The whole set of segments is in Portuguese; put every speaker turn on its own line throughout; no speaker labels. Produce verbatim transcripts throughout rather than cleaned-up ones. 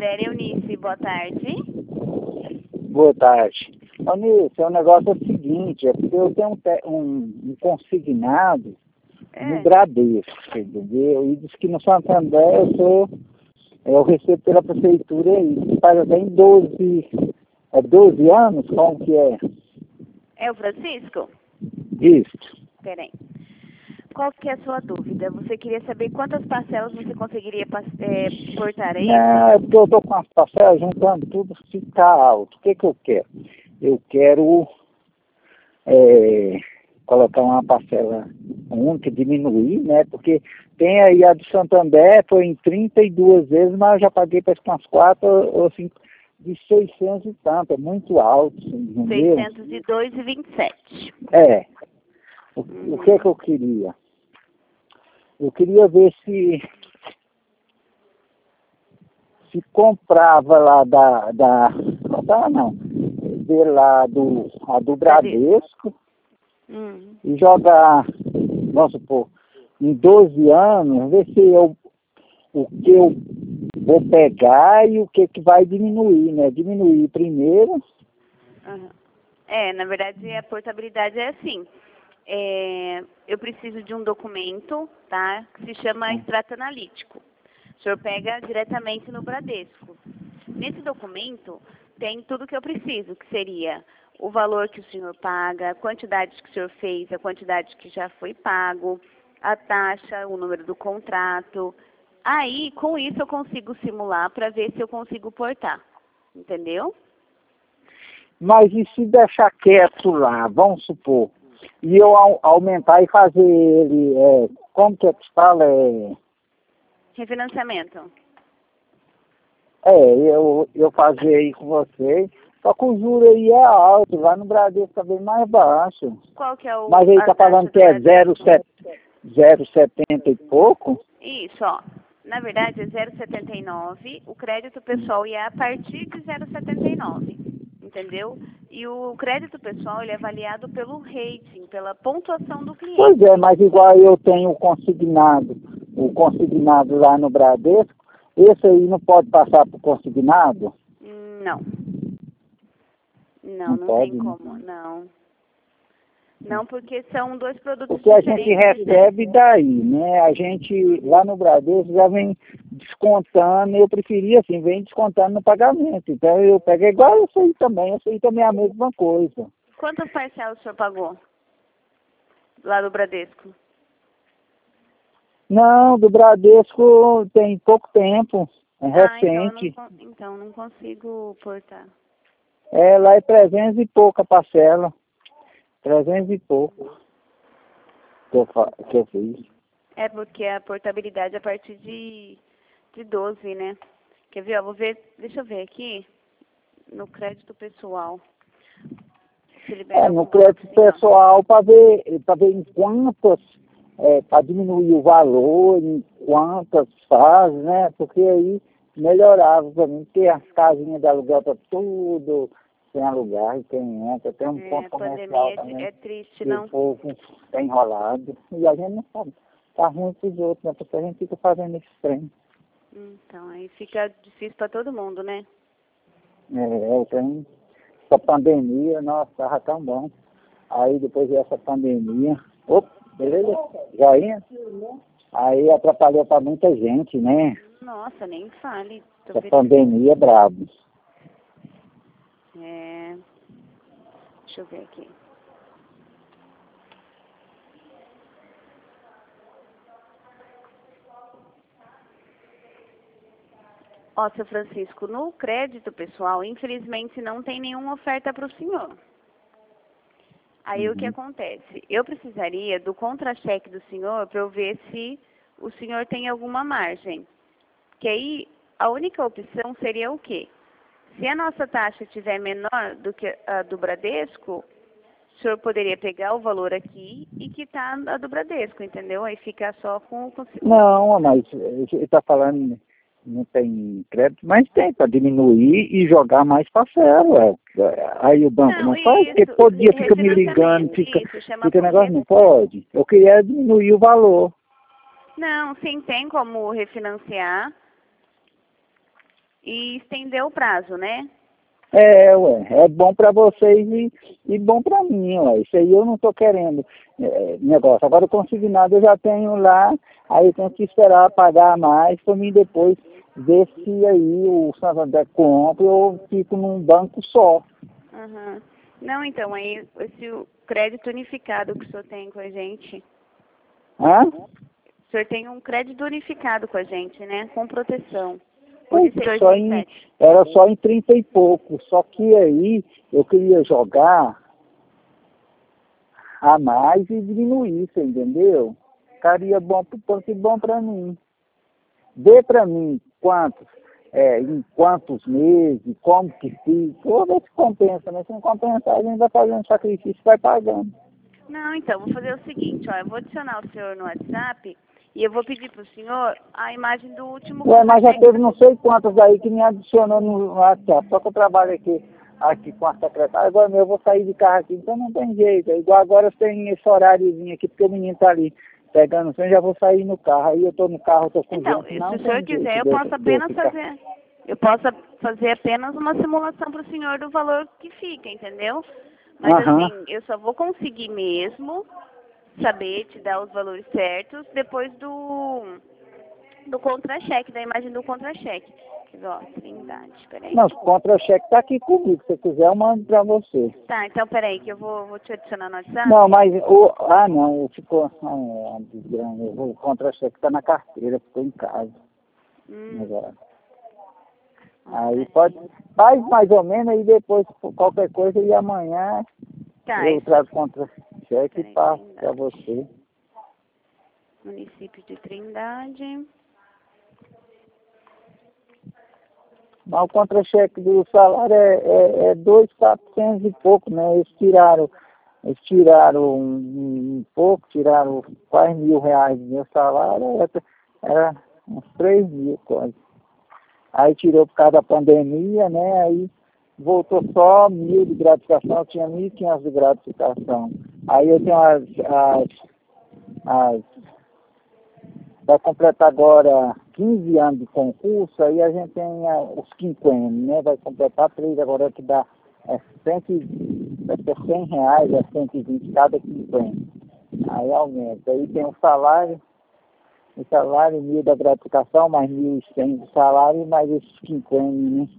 Vera Eunice, boa tarde.
Boa tarde. Eunice, o negócio é o seguinte, é porque eu tenho um, um, um consignado é. no Bradesco, entendeu? E diz que no Santander eu sou, eu recebo pela prefeitura e faz até em doze, é doze anos, como que é?
É o Francisco?
Isso.
Peraí. Qual que é a sua dúvida? Você queria saber quantas parcelas você conseguiria é, portar aí?
Não, é porque eu estou com as parcelas juntando tudo, fica alto. O que que eu quero? Eu quero é, colocar uma parcela única, diminuir, né? Porque tem aí a do Santander, foi em trinta e duas vezes, mas eu já paguei para umas quatro ou cinco, de seiscentos e tanto, é muito alto. Entendeu?
seiscentos e dois e vinte e sete.
É. O, hum. o que que eu queria? Eu queria ver se se comprava lá da, da comprava não, de lá do, a do Bradesco hum. e jogar, vamos supor, em doze anos, ver se eu, o que eu vou pegar e o que que vai diminuir, né? Diminuir primeiro.
Uhum. É, na verdade a portabilidade é assim. É, eu preciso de um documento, tá? Que se chama extrato analítico. O senhor pega diretamente no Bradesco. Nesse documento tem tudo que eu preciso, que seria o valor que o senhor paga, a quantidade que o senhor fez, a quantidade que já foi pago, a taxa, o número do contrato. Aí, com isso, eu consigo simular para ver se eu consigo portar. Entendeu?
Mas e se deixar quieto lá, vamos supor, e eu aumentar e fazer ele, é, como que é que se fala? É...
Refinanciamento.
É, eu, eu fazer aí com vocês, só que o juro aí é alto, lá no Bradesco tá bem mais baixo.
Qual que é o...
Mas aí tá falando que é zero vírgula setenta e pouco?
Isso, ó. Na verdade é zero vírgula setenta e nove, o crédito pessoal ia a partir de zero vírgula setenta e nove. Entendeu? E o crédito pessoal, ele é avaliado pelo rating, pela pontuação do cliente.
Pois é, mas igual eu tenho o consignado, o consignado lá no Bradesco, esse aí não pode passar para o consignado?
Não. Não,
não,
não
pode,
tem como, não. Não, porque são dois produtos
porque a
diferentes.
gente recebe daí, né? A gente, lá no Bradesco, já vem descontando, eu preferia assim, vem descontando no pagamento. Então eu pego igual isso aí também, isso aí também é a mesma coisa.
Quantas parcelas o senhor pagou? Lá do Bradesco?
Não, do Bradesco tem pouco tempo, é recente.
Ah, então, eu não, então não consigo portar.
É, lá é trezentos e pouca parcela. trezentos e pouco que eu, que eu fiz.
É porque a portabilidade é a partir de, de doze, né? Quer ver? Ó, vou ver, deixa eu ver aqui no crédito pessoal.
É, no crédito pessoal para ver, para ver em quantas, é, para diminuir o valor, em quantas fases, né? Porque aí melhorava para mim, porque as casinhas de aluguel tá tudo sem alugar, e quem entra, tem um
é,
ponto comercial
pandemia
também,
é triste,
que
não?
o povo está enrolado, e a gente não sabe, tá ruim para os outros, né? Porque a gente fica fazendo esse trem.
Então, aí fica difícil para todo mundo, né?
É, tem essa pandemia, nossa, tava tão bom. Aí depois dessa pandemia, opa, beleza? Joinha? Aí atrapalhou para muita gente, né?
Nossa, nem fale.
Essa pandemia é brabo.
É... Deixa eu ver aqui. Ó, seu Francisco, no crédito pessoal, infelizmente não tem nenhuma oferta para o senhor. Aí uhum. O que acontece? Eu precisaria do contra-cheque do senhor para eu ver se o senhor tem alguma margem. Que aí a única opção seria o quê? Se a nossa taxa estiver menor do que a do Bradesco, o senhor poderia pegar o valor aqui e quitar a do Bradesco, entendeu? Aí fica só com o...
Não, mas ele está falando, não tem crédito, mas tem para diminuir e jogar mais parcela. Aí o banco não, não faz,
isso,
porque todo dia fica me ligando, fica,
isso,
fica negócio, não pode. Eu queria diminuir o valor.
Não, sim, tem como refinanciar. e estender o prazo, né?
É, ué, é bom para vocês e, e bom para mim, ué. Isso aí eu não estou querendo é, negócio. Agora o consignado eu já tenho lá, aí eu tenho que esperar pagar mais para mim depois ver se aí o Santander compra ou eu fico num banco só.
Uhum. Não, então, aí esse crédito unificado que o senhor tem com a gente.
Hã?
O senhor tem um crédito unificado com a gente, né? Com proteção.
Puta, só em, era só em trinta e pouco, só que aí eu queria jogar a mais e diminuir, você entendeu? Ficaria bom, fosse bom para mim. Dê para mim quantos, é, em quantos meses, como que fica, vou ver se compensa, mas se não compensar, a gente vai fazendo sacrifício e vai pagando.
Não, então, vou fazer o seguinte, ó, eu vou adicionar o senhor no WhatsApp e eu vou pedir para o senhor a imagem do último...
Ué, mas já teve não sei quantos aí que me adicionou no WhatsApp, só que eu trabalho aqui, aqui com a secretária, agora eu vou sair de carro aqui, então não tem jeito, é igual agora tem esse horáriozinho aqui, porque o menino tá ali pegando o trem, já vou sair no carro, aí eu tô no carro, eu tô com
Então,
gente, não
se o senhor
tem
quiser, eu
jeito
posso
de eu- de eu
apenas
ficar.
fazer... Eu posso fazer apenas uma simulação para o senhor do valor que fica, entendeu? Mas
Aham.
assim, eu só vou conseguir mesmo saber, te dar os valores certos depois do, do contra-cheque, da imagem do contra-cheque. Quer ver, ó, Trindade, peraí.
Não, o contra-cheque tá aqui comigo, se você quiser eu mando pra você.
Tá, então peraí, que eu vou, vou te adicionar no WhatsApp.
Não, mas o... Ah, não, ficou... Ah, é, desgrama, o contra-cheque tá na carteira, ficou em casa.
Hum,
Agora.
ó,
Aí
peraí.
pode... Faz mais ou menos, aí depois qualquer coisa, e amanhã
Tá,
eu
isso.
trago contra-cheque e
Peraí,
passo pra
Trindade.
você.
Município de Trindade.
Mas o contra-cheque do salário é, é, é dois mil e quatrocentos e pouco, né? Eles tiraram, eles tiraram um, um pouco, tiraram quase mil reais do meu salário, era, era uns três mil quase. Aí tirou por causa da pandemia, né? Aí voltou só mil de gratificação, eu tinha mil e quinhentos de gratificação. Aí eu tenho as, as, as vai completar agora quinze anos de concurso, aí a gente tem a, os quinquênios, né? Vai completar três agora que dá é, cento, vai ser cem reais, é cento e vinte cada quinquênio. Aí aumenta. Aí tem o salário, o salário, mil da gratificação, mais mil e cem de salário, mais esses quinquênios, né?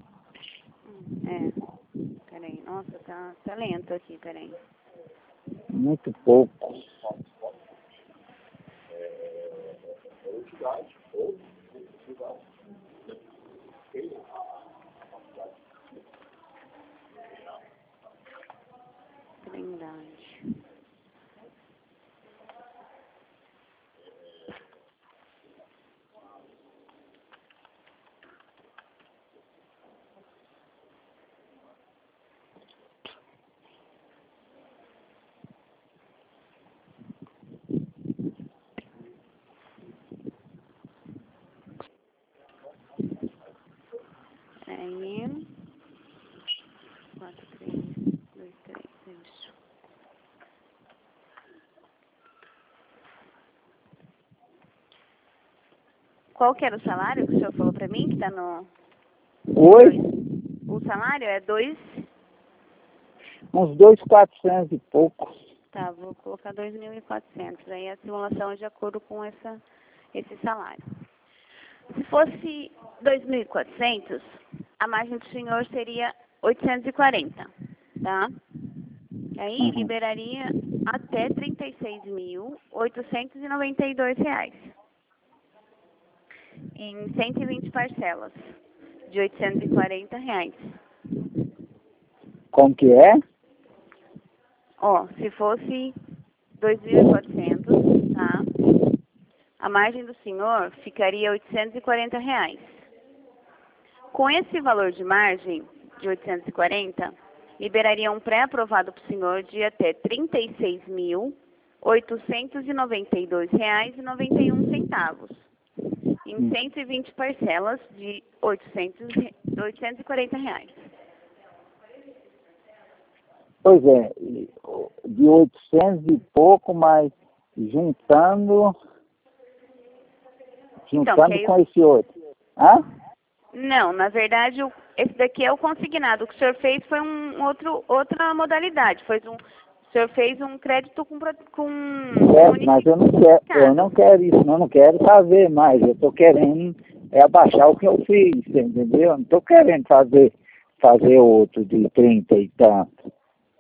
É, peraí. Nossa, tá, tá lento aqui, peraí.
Muito pouco.
Trindade. Aí. Quatro, três, dois, três, isso. Qual que era o salário que o senhor falou pra mim, que tá no...
Oi?
O salário é dois...
Uns dois mil e quatrocentos e pouco.
Tá, vou colocar dois mil e quatrocentos. Aí a simulação é de acordo com essa, esse salário. Se fosse dois mil e quatrocentos, a margem do senhor seria oitocentos e quarenta, tá? Aí
Uhum.
liberaria até trinta e seis mil, oitocentos e noventa e dois reais. Em cento e vinte parcelas de oitocentos e quarenta reais.
Como que é?
Ó, se fosse dois mil e quatrocentos, tá? A margem do senhor ficaria oitocentos e quarenta reais. Com esse valor de margem de oitocentos e quarenta, liberaria um pré-aprovado para o senhor de até trinta e seis mil, oitocentos e noventa e dois reais e noventa e um centavos. Em cento e vinte parcelas de oitocentos, oitocentos e quarenta reais.
Pois é, de oitocentos e pouco, mas juntando, juntando
que aí-
com esse outro. Hã?
Não, na verdade, o, esse daqui é o consignado. O que o senhor fez foi um outro, outra modalidade. Foi um, o senhor fez um crédito com... com
Certo, mas eu não quero, eu não quero isso, não, não quero fazer mais. Eu estou querendo é abaixar o que eu fiz, você entendeu? Não estou querendo fazer, fazer outro de trinta e tanto.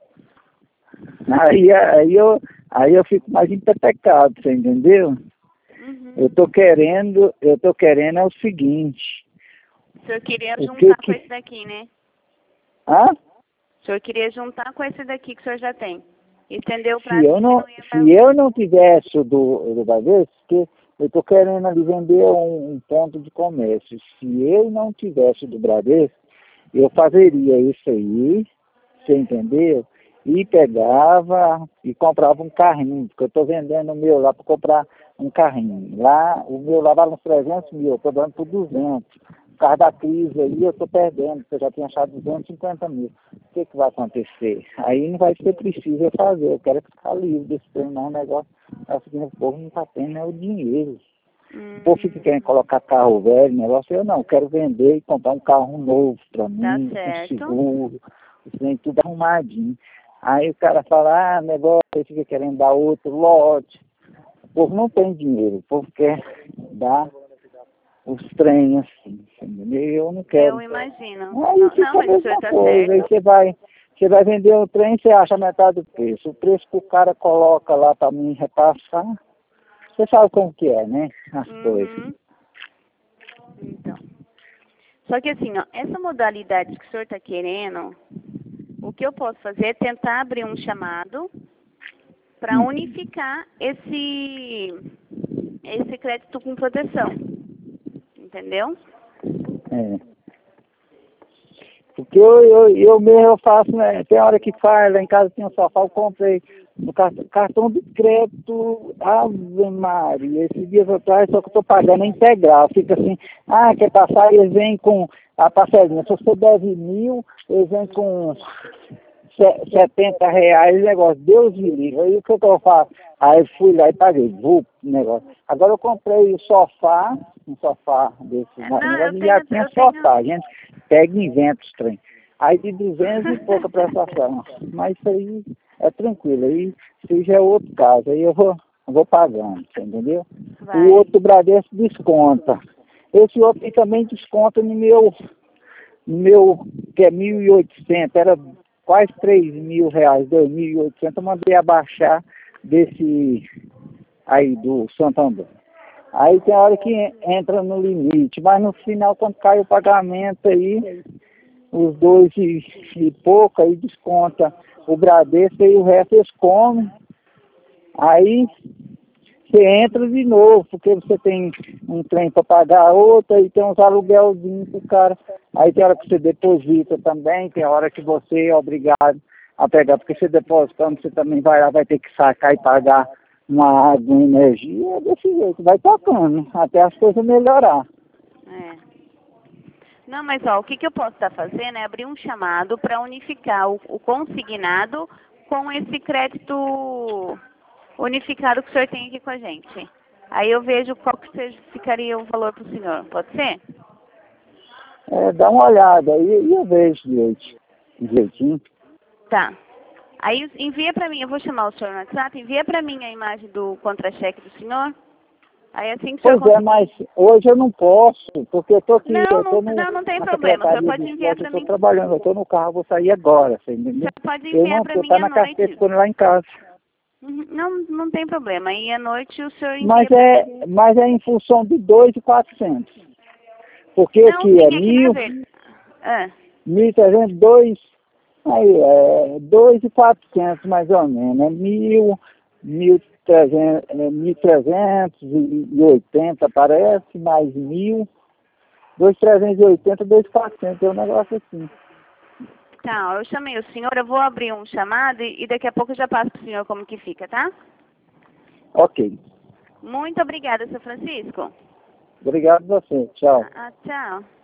Aí, aí, eu, aí eu fico mais empetecado, você entendeu?
Uhum.
Eu estou querendo, eu estou querendo é o seguinte.
O senhor queria
o
juntar
que
com
que...
esse daqui, né?
Hã?
O senhor queria juntar com esse daqui que o senhor já tem. Estendeu o
Se
prazo
eu não,
ia
se eu não tivesse o do, do Bradesco, porque eu estou querendo ali vender um, um ponto de comércio. Se eu não tivesse o do Bradesco, eu fazeria isso aí, você entendeu? E pegava e comprava um carrinho, porque eu estou vendendo o meu lá para comprar um carrinho. Lá, o meu lá vale uns trezentos mil, eu estou dando por duzentos. Por causa da crise aí, eu estou perdendo, porque eu já tinha achado duzentos e cinquenta mil. O que, que vai acontecer? Aí não vai ser preciso eu fazer, eu quero ficar livre desse trem, não. O negócio é o seguinte, o povo não está tendo é o dinheiro.
Hum,
O povo fica querendo colocar carro velho, negócio, eu não, eu quero vender e comprar um carro novo para
tá
mim, com
certo.
seguro, isso aí tudo arrumadinho. Aí o cara fala, ah, negócio, aí fica querendo dar outro lote. O povo não tem dinheiro, o povo quer dar os trem assim, entendeu? Eu não quero.
Eu imagino.
Aí
Não,
fica
não,
a
mas o senhor
mesma
tá
coisa, aí
certo.
você vai, você vai vender o trem, você acha metade do preço. O preço que o cara coloca lá para mim repassar, você sabe como que é, né? As coisas.
Uhum. Então. Só que assim, ó, essa modalidade que o senhor está querendo, o que eu posso fazer é tentar abrir um chamado para
Hum.
unificar esse, esse crédito com proteção. Entendeu?
É. Porque eu, eu, eu mesmo eu faço, né? Tem hora que faz, lá em casa tinha um sofá, eu comprei no cartão, cartão de crédito, Ave Maria, esses dias atrás, só que eu estou pagando integral. Fica assim, ah, quer passar, eles vêm com a parcelinha. Se você deve mil, eles vêm com setenta reais, negócio, Deus me livre. Aí o que, que eu faço? Aí eu fui lá e paguei, vou negócio. Agora eu comprei o sofá, um sofá desse
Não, eu
negócio,
tenho,
já tinha
eu tenho.
sofá, a gente pega e inventa os trem. Aí de duzentos e pouca prestação. Mas isso aí é tranquilo, aí isso já é outro caso, aí eu vou, eu vou pagando, você entendeu?
Vai.
O outro Bradesco desconta. Esse outro aí também desconta no meu, no meu, que é mil e oitocentos, era quase três mil reais, dois mil e oitocentos, eu mandei abaixar desse aí do Santander. Aí tem hora que entra no limite, mas no final, quando cai o pagamento aí, os dois e, e pouco, aí desconta o Bradesco e o resto eles comem. Aí você entra de novo, porque você tem um trem para pagar outro, aí tem uns aluguelzinhos pro cara. Aí tem hora que você deposita também, tem hora que você é obrigado a pegar, porque você depositando, você também vai lá, vai ter que sacar e pagar uma água, uma energia, é desse jeito, vai tocando, até as coisas melhorar.
É. Não, mas ó, o que, que eu posso estar fazendo é abrir um chamado para unificar o, o consignado com esse crédito unificado que o senhor tem aqui com a gente. Aí eu vejo qual que seja, ficaria o valor para o senhor, pode ser?
É, dá uma olhada aí e eu vejo direito, direitinho.
Tá. Aí envia para mim, eu vou chamar o senhor no WhatsApp, envia para mim a imagem do contra-cheque do senhor. Aí assim que o senhor
Pois é,
conseguir...
mas hoje eu não posso, porque eu estou aqui,
Não,
eu
não,
estou
não, não tem
na
problema, o senhor
Secretaria de
pode enviar
Esporte, eu
para
estou
mim.
trabalhando, eu estou no carro, vou sair agora, você
O
entendeu?
senhor pode
Eu
enviar
não,
para
eu
mim
estou
à
na carteira
noite.
ficando lá em casa.
Uhum, não, não tem problema. Aí à noite o senhor envia
Mas
para
é,
mim.
mas é em função de dois mil e quatrocentos. Porque
Não,
aqui
sim,
é
é que na
mil,
verdade... Ah,
mil e trezentos, dois, aí é dois mil e quatrocentos mais ou menos, é mil, mil e trezentos, é, mil trezentos e oitenta parece, mais mil, dois mil trezentos e oitenta, dois mil e quatrocentos, é um negócio assim.
tá, eu chamei o senhor, eu vou abrir um chamado e, e daqui a pouco eu já passo para o senhor como que fica, tá?
Ok.
Muito obrigada, seu Francisco.
Obrigado a você. Tchau.
Ah, tchau.